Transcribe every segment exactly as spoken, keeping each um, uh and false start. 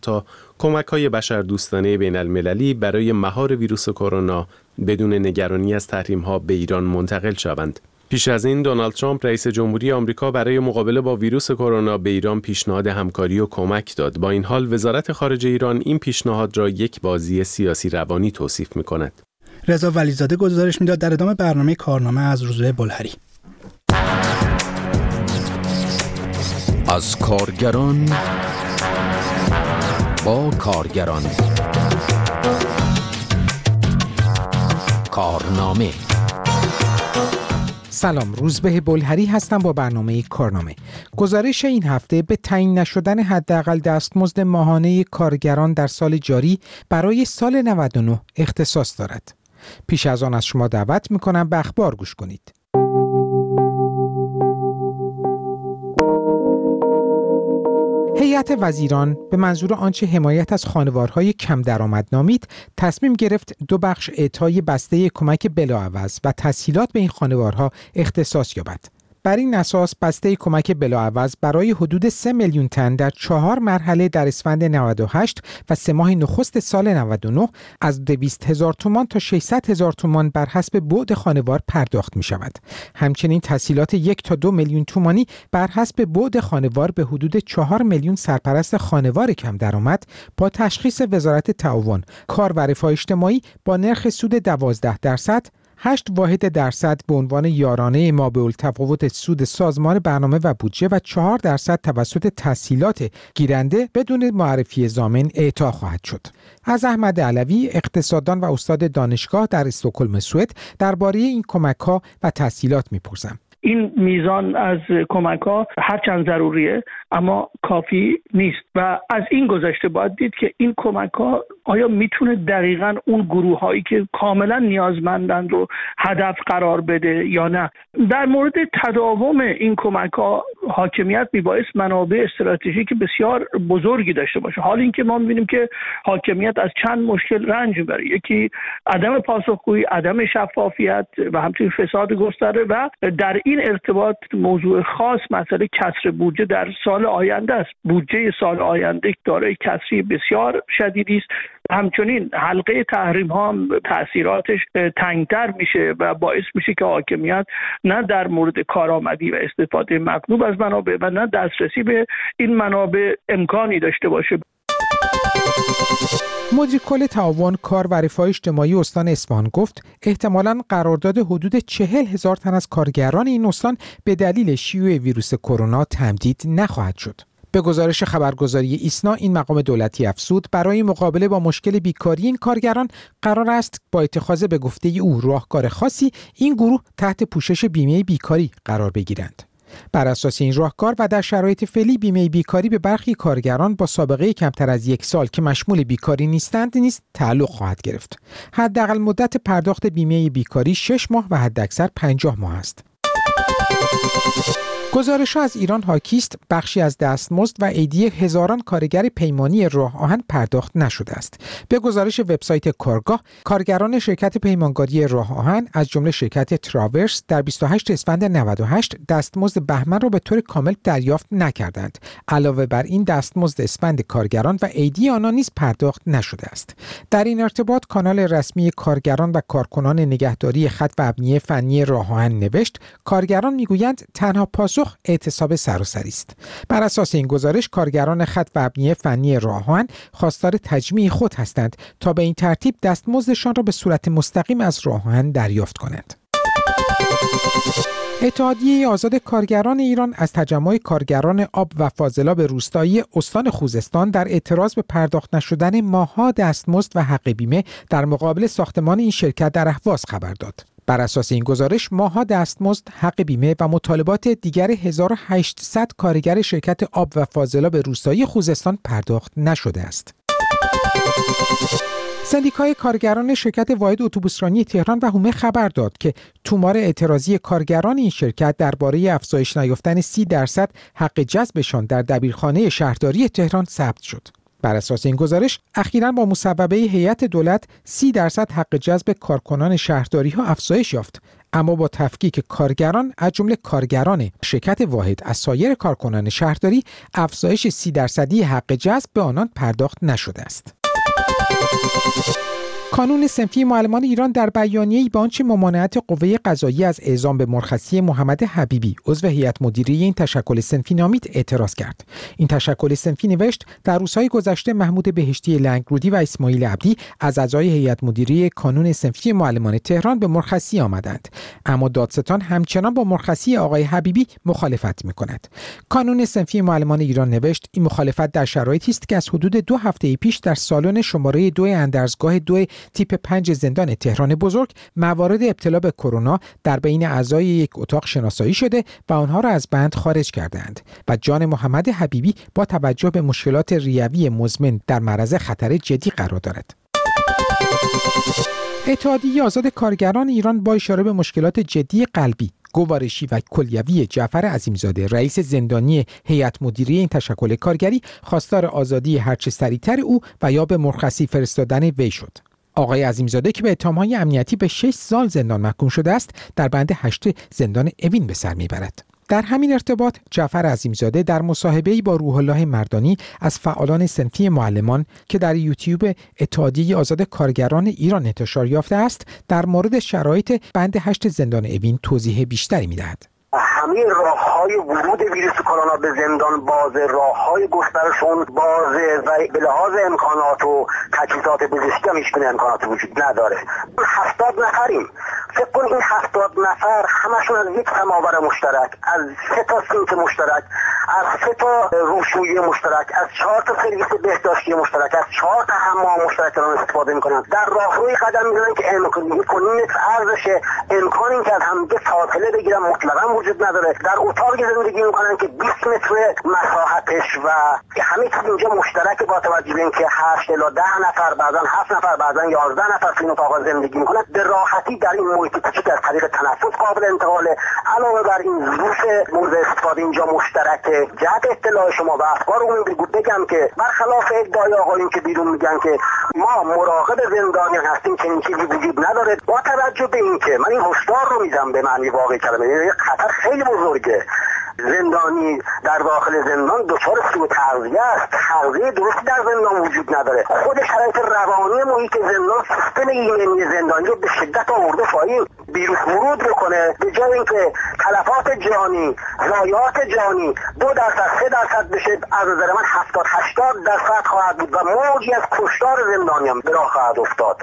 تا کمک‌های بشردوستانه بین‌المللی برای مهار ویروس کرونا بدون نگرانی از تحریم‌ها به ایران منتقل شوند. پیش از این دونالد ترامپ رئیس جمهوری آمریکا برای مقابله با ویروس کرونا به ایران پیشنهاد همکاری و کمک داد. با این حال وزارت خارجه ایران این پیشنهاد را یک بازی سیاسی روانی توصیف می‌کند. رضا ولیزاده گزارش می‌داد. در ادامه برنامه کارنامه از روزبه بلهری. از کارگران با کارگران کارنامه. سلام، روزبه بلهری هستم با برنامه کارنامه. گزارش این هفته به تعیین نشدن حداقل دستمزد ماهانه کارگران در سال جاری برای سال نود و نه اختصاص دارد. پیش از آن از شما دعوت می‌کنم به اخبار گوش کنید. هیئت وزیران به منظور آنچه حمایت از خانوارهای کم درآمد نامید، تصمیم گرفت دو بخش اعطای بسته کمک بلاعوض و تسهیلات به این خانوارها اختصاص یابد. بر این اساس بسته کمک بلاعوض برای حدود سه میلیون تن در چهار مرحله در اسفند نود و هشت و سه ماه نخست سال نود و نه از دویست هزار تومان تا ششصد هزار تومان بر حسب بعد خانوار پرداخت می شود. همچنین تسهیلات یک تا دو میلیون تومانی بر حسب بعد خانوار به حدود چهار میلیون سرپرست خانوار کم درآمد با تشخیص وزارت تعاون، کار و رفاه اجتماعی با نرخ سود دوازده درصد، هشت واحد درصد به عنوان یارانه مابع‌التفاوت سود سازمان برنامه و بودجه و چهار درصد توسط تسهیلات گیرنده بدون معرفی ضامن اعطا خواهد شد. از احمد علوی، اقتصاددان و استاد دانشگاه در استکهلم سوئد، درباره این کمک‌ها و تسهیلات می‌پرسم. این میزان از کمک‌ها هرچند ضروریه اما کافی نیست و از این گذشته باید دید که این کمک‌ها آیا میتونه دقیقاً اون گروه‌هایی که کاملاً نیازمندند رو هدف قرار بده یا نه. در مورد تداوم این کمک‌ها حاکمیت میبایست منابع استراتژیک بسیار بزرگی داشته باشه. حال اینکه ما می‌بینیم که حاکمیت از چند مشکل رنج می‌بره. یکی عدم پاسخگویی، عدم شفافیت و همچنین فساد گسترده و در این ارتباط موضوع خاص مسئله کسر بودجه در سال آینده است. بودجه سال آینده دارای کسری بسیار شدیدی است. همچنین حلقه تحریم ها هم تأثیراتش تنگتر میشه و باعث میشه که حاکمیت نه در مورد کارآمدی و استفاده مطلوب از منابع و نه دسترسی به این منابع امکانی داشته باشه. مدیر کل تعاون، کار و رفاه اجتماعی استان اصفهان گفت احتمالاً قرارداد حدود چهل هزار تن از کارگران این استان به دلیل شیوع ویروس کرونا تمدید نخواهد شد. به گزارش خبرگزاری ایسنا، این مقام دولتی افزود برای مقابله با مشکل بیکاری این کارگران قرار است با اتخاذ به گفته او راهکار خاصی این گروه تحت پوشش بیمه بیکاری قرار بگیرند. بر اساس این راهکار و در شرایط فعلی بیمه بیکاری به برخی کارگران با سابقه کمتر از یک سال که مشمول بیکاری نیستند نیز تعلق خواهد گرفت. حداقل مدت پرداخت بیمه بیکاری شش ماه و حداکثر پنجاه ماه است. گزارش‌ها از ایران حاکی است بخشی از دستمزد و عیدی هزاران کارگر پیمانی راه آهن پرداخت نشده است. به گزارش وبسایت کارگاه، کارگران شرکت پیمانکاری راه آهن از جمله شرکت تراورس در بیست و هشتم اسفند نود و هشت دستمزد بهمن را به طور کامل دریافت نکردند. علاوه بر این دستمزد اسفند کارگران و عیدی آنها نیز پرداخت نشده است. در این ارتباط کانال رسمی کارگران و کارکنان نگهداری خط و ابنیه فنی راه آهن نوشت کارگران میگویند تنها پاسخ اعتصاب سراسری است. بر اساس این گزارش کارگران خط و ابنیه فنی راه آهن خواستار تجمیع خود هستند تا به این ترتیب دستمزدشان را به صورت مستقیم از راه آهن دریافت کنند. اتحادیه آزاد کارگران ایران از تجمع کارگران آب و فاضلاب روستایی استان خوزستان در اعتراض به پرداخت نشدن ماه‌ها دستمزد و حق بیمه در مقابل ساختمان این شرکت در اهواز خبر داد. بر اساس این گزارش ماه‌ها دستمزد، حق بیمه و مطالبات دیگر هزار و هشتصد کارگر شرکت آب و فاضلاب روستایی خوزستان پرداخت نشده است. سندیکای کارگران شرکت واحد اتوبوسرانی تهران و هومه خبر داد که تومار اعتراضی کارگران این شرکت درباره افزایش نیافتن سی درصد حق جذبشان در دبیرخانه شهرداری تهران ثبت شد. بر اساس این گزارش اخیراً با مصوبه هیئت دولت سی درصد حق جذب کارکنان شهرداری‌ها افزایش یافت، اما با تفکیک کارگران از جمله کارگران شرکت واحد از سایر کارکنان شهرداری افزایش سی درصدی حق جذب به آنان پرداخت نشده است. کانون صنفی معلمان ایران در بیانیه‌ای به آنچه ممانعت قوه قضاییه از اعزام به مرخصی محمد حبیبی عضو هیئت مدیره این تشکل صنفی نامید اعتراض کرد. این تشکل صنفی نوشت در روزهای گذشته محمود بهشتی لنگرودی و اسماعیل عبدی از اعضای هیئت مدیره کانون صنفی معلمان تهران به مرخصی آمدند، اما دادستان همچنان با مرخصی آقای حبیبی مخالفت می‌کند. کانون صنفی معلمان ایران نوشت این مخالفت در شرایطی است که از حدود دو هفته پیش در سالن شماره دو اندرزگاه دو تیپ پنج زندان تهران بزرگ موارد ابتلا به کرونا در بین اعضای یک اتاق شناسایی شده و آنها را از بند خارج کردند و جان محمد حبیبی با توجه به مشکلات ریوی مزمن در معرض خطر جدی قرار دارد. اتحادیه آزاد کارگران ایران با اشاره به مشکلات جدی قلبی، گوارشی و کلیوی جعفر عظیمزاده رئیس زندانی هیئت مدیره این تشکل کارگری خواستار آزادی هرچه سریعتر او و یا به مرخصی فرستادن وی شد. آقای عظیمزاده که به اتهام‌های امنیتی به شش سال زندان محکوم شده است، در بند هشت زندان اوین به سر میبرد. در همین ارتباط جعفر عظیمزاده در مصاحبه‌ای با روح الله مردانی از فعالان صنفی معلمان که در یوتیوب اتحادیه آزاد کارگران ایران انتشار یافته است، در مورد شرایط بند هشت زندان اوین توضیح بیشتری می‌دهد. همه راه‌های ورود ویروس کرونا به زندان باز، راه‌های گسترشون باز و به لحاظ امکانات و تجهیزات پزشکی هم هیچ گونه امکاناتی وجود نداره. هفتاد نفریم. فکر کن این هفتاد نفر همشون از یک سماور مشترک، از سه تا سینک مشترک، از سه تا روشویی مشترک، از چهار تا سرویس بهداشتی مشترک، از چهار تا حمام مشترک دارن استفاده میکنن. در راهروی قدم میزنن که امکان کنین ارزش امکان این که از هم فاصله بگیرن مطلقاً وجود نداره. در اتاقی زندگی میکنن که بیست متر مساحتش و همه چیز اینجا مشترک با توجه به اینکه هشت الی ده نفر، بعضا هفت نفر، بعضا یازده نفر تو این اتاق زندگی میکنن. به راحتی در این محیط کوچیک از طریق تنفس قابل انتقاله. علاوه بر این ظروف مورد استفاده اینجا مشترکه. جهت اطلاع شما و اخبار اون بگم که برخلاف ادعای آقایون که بیرون میگن که ما مراقب زندانیان هستیم که این چیزی وجود نداره، با توجه به اینکه من این هشدار رو میدم به معنی واقعی کلمه، یعنی خطر خیلی بزرگه. زندانی در داخل زندان دچار سوء تغذیه است. تغذیه درستی در زندان وجود نداره. خود شرایط روانی محیط زندان سیستم ایمنی زندانی رو به شدت آورده پایین. ویروس ورود بکنه، به جای اینکه تلفات جانی، ضایعات جانی دو درصد سه درصد بشه، از نظر من هفتاد هشتاد درصد خواهد بود و موجی از کشتار زندانیان به راه خواهد افتاد.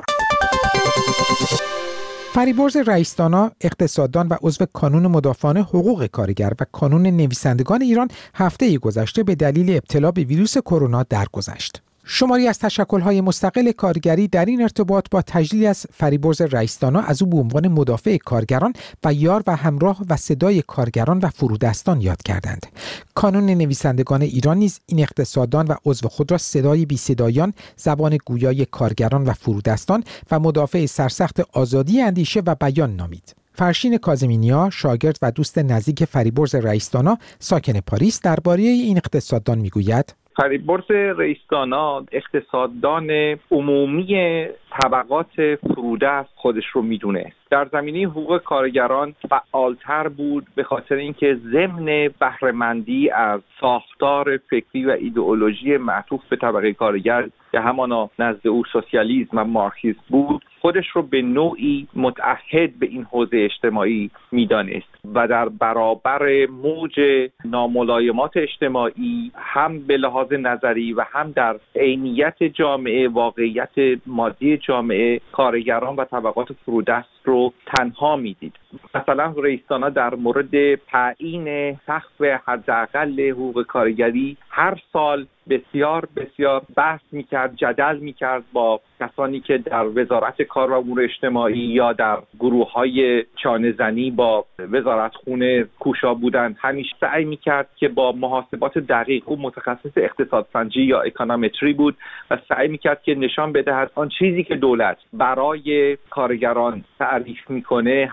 فریبرز رئیس‌دانا، اقتصاددان و عضو کانون مدافعان حقوق کارگر و کانون نویسندگان ایران هفته گذشته به دلیل ابتلا به ویروس کرونا درگذشت. شماری از تشکل‌های مستقل کارگری در این ارتباط با تجلیل از فریبرز رئیس‌دانا از او به عنوان مدافع کارگران و یار و همراه و صدای کارگران و فرودستان یاد کردند. کانون نویسندگان ایران نیز این اقتصاددان و عضو خود را صدای بی صدایان، زبان گویای کارگران و فرودستان و مدافع سرسخت آزادی اندیشه و بیان نامید. فرشین کاظمینیا، شاگرد و دوست نزدیک فریبرز رئیس‌دانا ساکن پاریس، درباره این اقتصاددان میگوید: فریبرز رئیس‌دانا اقتصاددان عمومی طبقات فرودست خودش رو میدونه. در زمینه حقوق کارگران فعالتر بود به خاطر اینکه ضمن بهره‌مندی از ساختار فکری و ایدئولوژی معطوف به طبقه کارگر که همانا نزد او سوسیالیسم و مارکسیسم بود، خودش رو به نوعی متعهد به این حوزه اجتماعی میدانست و در برابر موج ناملایمات اجتماعی هم به لحاظ نظری و هم در عینیت جامعه، واقعیت مادی جامعه، کارگران و طبقات فرودست رو تنها میدید. مثلا رئیس‌دانا در مورد تعیین سقف حداقل حقوق کارگری هر سال بسیار بسیار بحث میکرد، جدل میکرد با کسانی که در وزارت کار و امور اجتماعی یا در گروه‌های چانه‌زنی با وزارت خونه کوشا بودند. همیشه سعی میکرد که با محاسبات دقیق، او متخصص اقتصاد سنجی یا اکونومتری بود و سعی میکرد که نشان بدهد آن چیزی که دولت برای کارگران تعریف میکنه حتی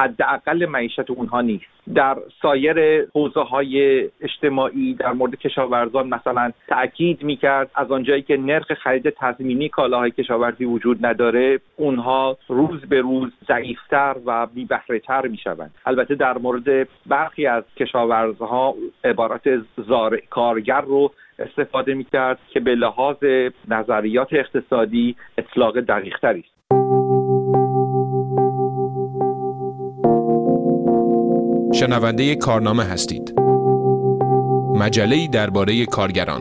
حداقل معیشت اونها نیست. در سایر حوزه‌های اجتماعی در مورد کشاورزان مثلا تأکید می‌کرد از آنجایی که نرخ خرید تضمینی کالاهای کشاورزی وجود نداره، اونها روز به روز ضعیف‌تر و بی‌بهره‌تر می‌شوند. البته در مورد برخی از کشاورزها عبارت زارع کارگر رو استفاده می‌کرد که به لحاظ نظریات اقتصادی اطلاق دقیق‌تری است. شنونده کارنامه هستید. مجله‌ای درباره کارگران.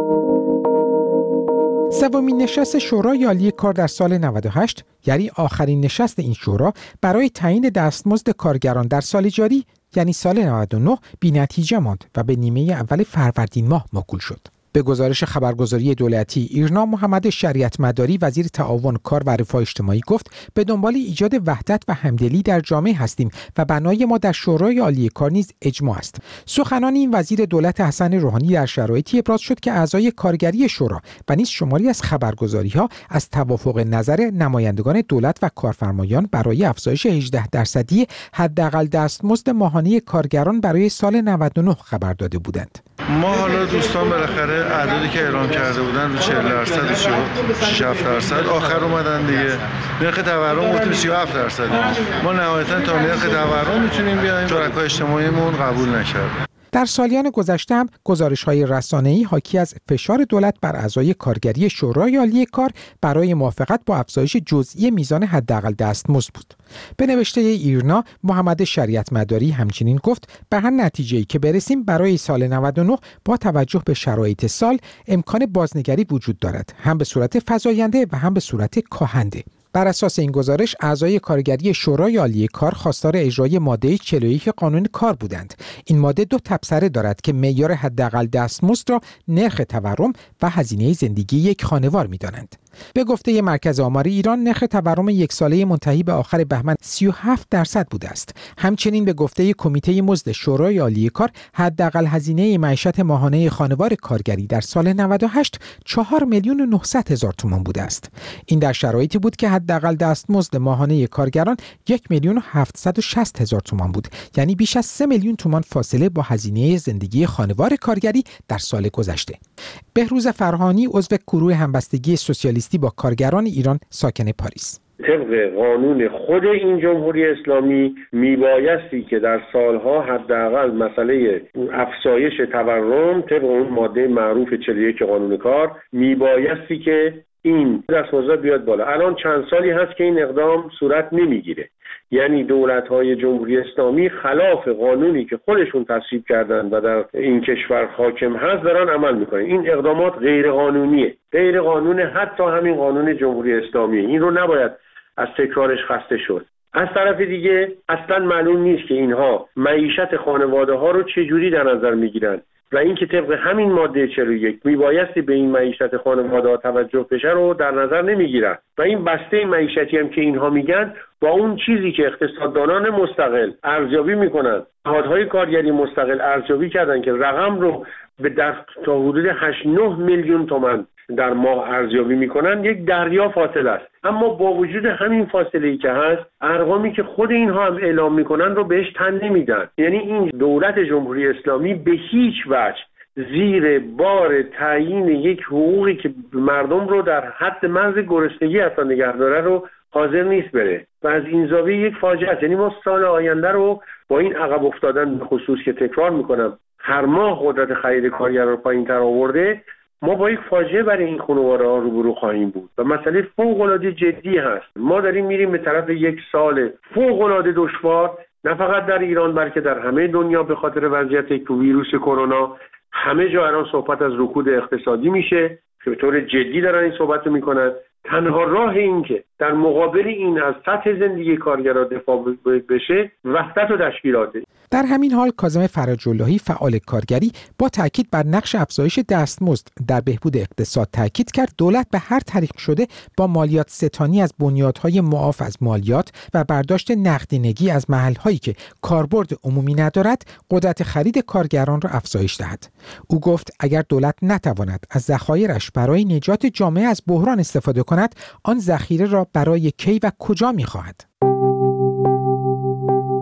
سومین نشست شورای عالی کار در سال نود و هشت، یعنی آخرین نشست این شورا برای تعیین دستمزد کارگران در سال جاری، یعنی سال نود و نه، بی‌نتیجه ماند و به نیمه اول فروردین ماه موکول شد. به گزارش خبرگزاری دولتی ایرنا، محمد شریعت مداری وزیر تعاون کار و رفاه اجتماعی گفت به دنبال ایجاد وحدت و همدلی در جامعه هستیم و بنای ما در شورای عالی کار نیز اجماع است. سخنان این وزیر دولت حسن روحانی در شرایطی ابراز شد که اعضای کارگری شورا و نیز شماری از خبرگزاری‌ها از توافق نظر نمایندگان دولت و کارفرمایان برای افزایش هجده درصدی حداقل دستمزد ماهانه کارگران برای سال نود و نه خبر داده بودند. ما حالا دوستان بالاخره اعدادی که اعلام کرده بودن رو چهل درصد و سی و هفت درصد آخر اومدن دیگه. نرخ تورم گفتیم سی و هفت درصد. ما نهایتا تا نرخ تورم میتونیم بیایم، شرکای اجتماعیمون قبول نکرد. در سالیان گذشته هم گزارش‌های رسانه‌ای حاکی از فشار دولت بر اعضای کارگری شورای عالی کار برای موافقت با افزایش جزئی میزان حداقل دستمزد بود. به نوشته ایرنا، محمد شریعت مداری همچنین گفت به هر نتیجه‌ای که برسیم برای سال نود و نه با توجه به شرایط سال امکان بازنگری وجود دارد، هم به صورت فزاینده و هم به صورت کاهنده. بر اساس این گزارش، اعضای کارگری شورای عالی کار خواستار اجرای ماده چهل و یک قانون کار بودند. این ماده دو تبصره دارد که معیار حداقل دستمزد را نرخ تورم و هزینه زندگی یک خانوار می‌دانند. به گفته مرکز آمار ایران، نرخ تورم یک ساله منتهی به آخر بهمن سی و هفت درصد بوده است. همچنین به گفته کمیته مزد شورای عالی کار، حداقل هزینه معیشت ماهانه خانوار کارگری در سال نود و هشت چهار میلیون و نهصد هزار تومان بوده است. این در شرایطی بود که حداقل دستمزد ماهانه کارگران یک میلیون و هفتصد و شصت هزار تومان بود، یعنی بیش از سه میلیون تومان فاصله با هزینه زندگی خانوار کارگری در سال گذشته. بهروز فرهانی، عضو گروه همبستگی سوسیالیستی با کارگران ایران ساکن پاریس: طبق قانون خود این جمهوری اسلامی میبایستی که در سالها حداقل مسئله افزایش تورم طبق اون ماده معروف چهل و یک قانون کار میبایستی که این دستمزد بیاد بالا. الان چند سالی هست که این اقدام صورت نمیگیره. یعنی دولت‌های جمهوری اسلامی خلاف قانونی که خودشون تصویب کردن و در این کشور حاکم هست دارن عمل میکنن. این اقدامات غیر قانونیه. غیر قانون حتی همین قانون جمهوری اسلامی. این رو نباید از تکرارش خسته شد. از طرف دیگه اصلا معلوم نیست که اینها معیشت خانواده ها رو چجوری در نظر میگیرن و اینکه طبق همین ماده چهل و یک میبایستی به این معیشت خانواده ها توجه بشه رو در نظر نمیگیرن و این بسته معیشتی هم که اینها میگن با اون چیزی که اقتصاددانان مستقل ارزیابی میکنن، نهادهای کارگری مستقل ارزیابی کردن که رقم رو به در تا حدود هشت نه میلیون تومان در ماه ارزیابی میکنن، یک دریا فاصله است. اما با وجود همین فاصله ای که هست، ارقامی که خود اینها هم اعلام میکنن رو بهش تن نمیدن. یعنی این دولت جمهوری اسلامی به هیچ وجه زیر بار تعیین یک حقوقی که مردم رو در حد مرز گرسنگی اصلا نگه داره رو حاضر نیست بره و از این زاویه یک فاجعه است. یعنی ما سال آینده رو با این عقب افتادن به خصوص که تکرار میکنم هر ماه قدرت خرید کارگر رو پایین‌تر آورده، ما با یک فاجعه برای این خانواره‌ها روبرو خواهیم بود و مسئله فوق‌العاده جدی هست. ما داریم میریم به طرف یک سال فوق‌العاده دشوار، نه فقط در ایران بلکه در همه دنیا به خاطر وضعیت ویروس کرونا. همه جا الان صحبت از رکود اقتصادی میشه که به طور جدی دارن این صحبت رو میکنن. تنها راه این که در مقابل این از سطح زندگی کارگرها دفاع بشه وحدت و تشکیلاته. در همین حال کاظم فرج اللهی فعال کارگری با تاکید بر نقش افزایش دستمزد در بهبود اقتصاد تاکید کرد دولت به هر طریق شده با مالیات ستانی از بنیادهای معاف از مالیات و برداشت نقدینگی از محلهایی که کاربرد عمومی ندارد قدرت خرید کارگران را افزایش دهد. او گفت اگر دولت نتواند از ذخایرش برای نجات جامعه از بحران استفاده کند، آن ذخیره را برای کی و کجا می‌خواهد؟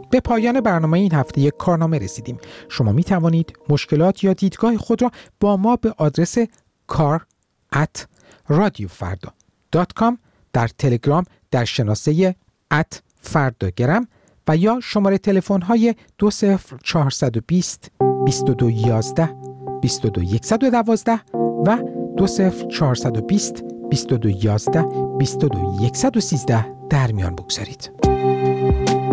به پایان برنامه این هفته کارنامه رسیدیم. شما می توانید مشکلات یا دیدگاه خود را با ما به آدرس کار ات رادیو فردا دات کام در تلگرام در شناسه ات فرداگرم و یا شماره تلفن های دو صفر چهار دو صفر بیست و دو یازده بیست و دو صد و دوازده و دو صفر چهار دو صفر بیست و دو یازده بیست و دو صد و سیزده در میان بگذارید.